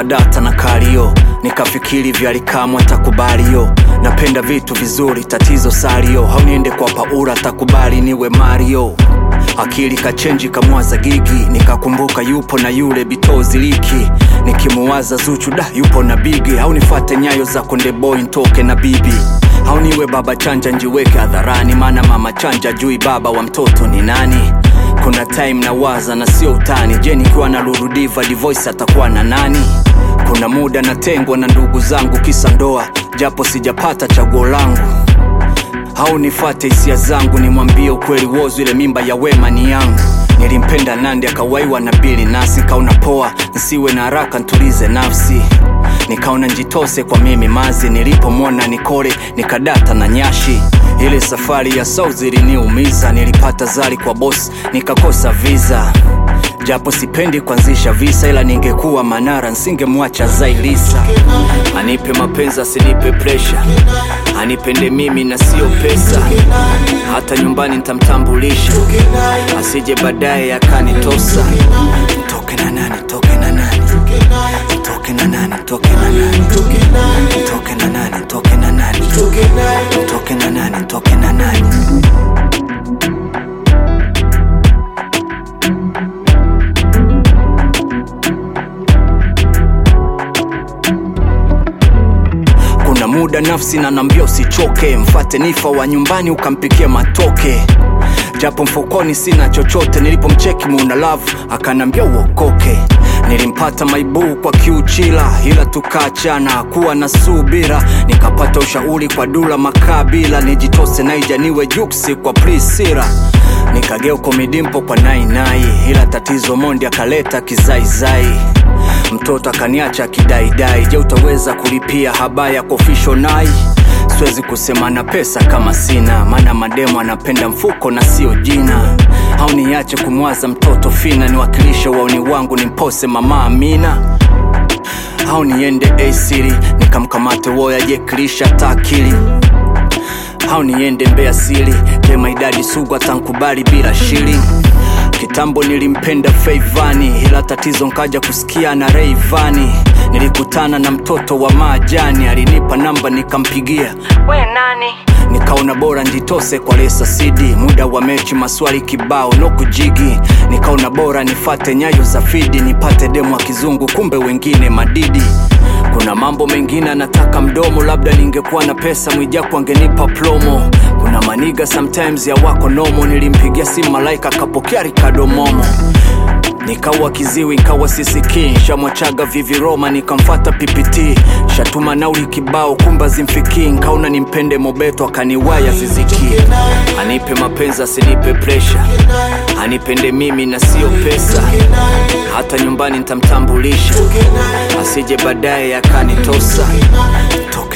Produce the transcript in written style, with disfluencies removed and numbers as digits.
nikadata na kalio, nikafikiri vyalikamwe takubali yo. Napenda vitu vizuri, tatizo salio, hauniende kwa Paula takubali niwe Mario. Akili kachenji kamwaza Gigi, nikakumbuka yupo na yule Bitozi Liki. Nikimuwaza Zuchu da yupo na Bigi, au nifate nyayo za Konde Boy ntoke na bibi. Au niwe baba chanja njiweke hadharani, maana mama chanja jui baba wa mtoto ni nani. Kuna time na waza na sio utani, je nikiwa na Lulu Diva Divoice atakuwa na nani. Kuna muda natengwa na ndugu zangu kisa ndoa, japo sijapata chaguo langu. Au nifate hisia zangu nimwambie ukweli wozu ile mimba ya Wema ni yangu. Nilimpenda Nandi akawaiwa na Billy Nasi, kaona poa nsiwe na haraka ntulize nafsi. Nikaona njitose kwa mimi mazi, nilipomwona Nikole nikadata na Nyashi. Ile safari ya South iliniumiza, nilipata zali kwa boss nikakosa visa. Japo sipendi kuanzisha visa, ila ningekuwa Manara nsingemwacha Zailisa. Anipe mapenzi asinipe pressure, anipende mimi na sio pesa. Hata nyumbani nitamtambulisha, asije baadaye akanitosa. Toke na nani, toke na nani, toke na nani, toke na nani, toke na nani, toke na nani, toke na nani, toke na nani. Kuna muda nafsi na nambia usichoke, mfate Nifa wa nyumbani ukampikia matoke. Japo mfukoni sina chochote, nilipomcheki Muna Love akanambia uokoke. Nilimpata Maibu kwa kiuchila, ila tukaachana kuwa na subira. Nikapata ushauri kwa Dula Makabila, nijitose Naija niwe Juksi kwa Priscilla. Nikageo komidimpo kwa Nainai, ila tatizo Mondi akaleta kizaizai. Mtoto akaniacha kidaidai, je utaweza kulipia habaya kwa official nai. Siwezi kusema na pesa kama sina, maana mademo anapenda mfuko na sio jina. Au niache kumwaza mtoto Fina, niwakilishe wauni wangu nimpose Mama Amina. Au niende A-City nikamkamate Woya Jeklisha takili. Au niende Mbeya City, je Maidadi Sugu atankubali bila shilling. Kitambo nilimpenda Feivani, ila tatizo nkaja kusikia na Rayvanny. Nilikutana na mtoto wa Majani, alinipa namba nikampigia, we nani? Nikaona bora njitose kwa Lesa Sidi, muda wa mechi maswali kibao no kujigi. Nikaona bora nifate nyayo za Fidi, nipate demo wa kizungu kumbe wengine madidi. Kuna mambo mengine nataka mdomo, labda ningekuwa na pesa Mwijaku angenipa promo. Kuna maniga sometimes ya wako nomo, nilimpigia simu Malaika kapokea Ricardo Momo. Nikawa kiziwi nikawa sisiki, shamwachaga Vivi Roma nikamfata PPT. Shatuma nauli kibao kumba zimfiki, nkaona nimpende Mobeto akaniwaya ziziki. Anipe mapenzi asinipe pressure, anipende mimi na sio pesa. Hata nyumbani nitamtambulisha, asije baadaye akanitosa.